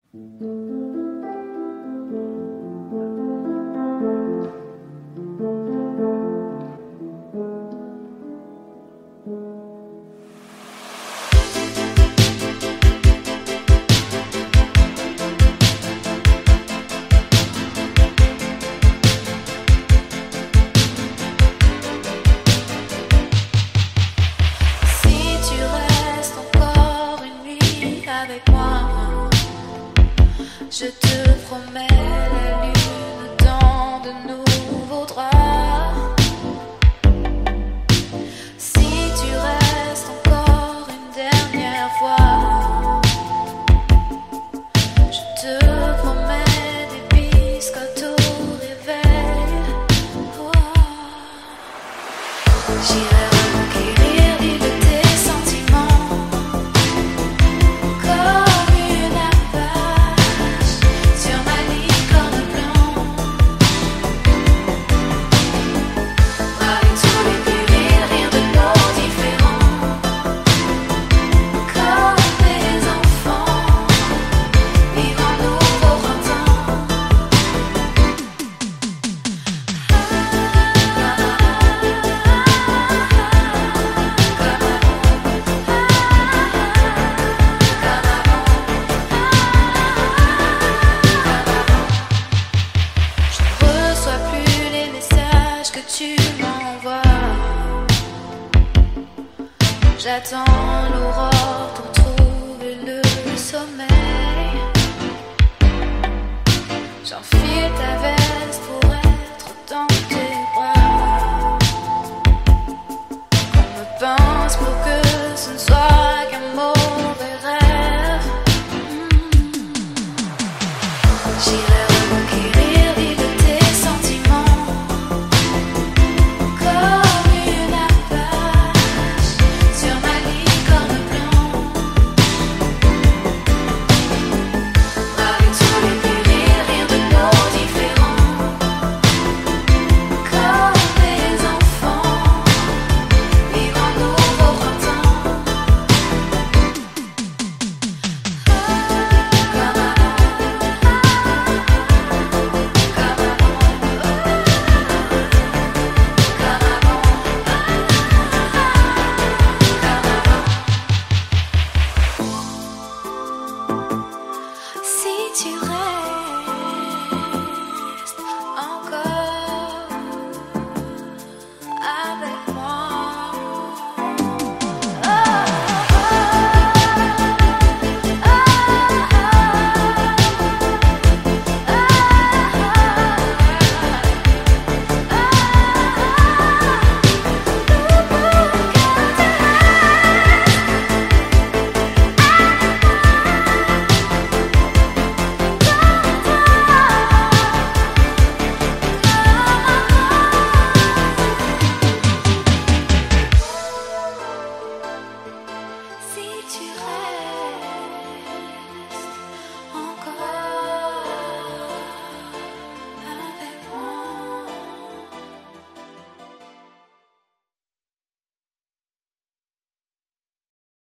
Je te promets la lune dans de nouveaux draps. Si tu restes encore une dernière fois, je te promets des biscottes au réveil. Oh. J'irai recueillir l'île de tes sentiments comme une apache sur ma licorne blanc. Avec tous les périls, rire de nos différents, comme des enfants, vivre un nouveau printemps. Je ne reçois plus les messages que tu m'envoies. J'attends l'aurore pour trouver le sommeil. J'enfile ta veste pour être dans tes bras. On me pince pour que ce ne soit qu'un mauvais rêve. J'irai recueillir l'île de tes sentiments comme une apache sur ma licorne blanc. Avec tous les périls, rire de nos différents, comme des enfants, vivre un nouveau printemps. Si tu restes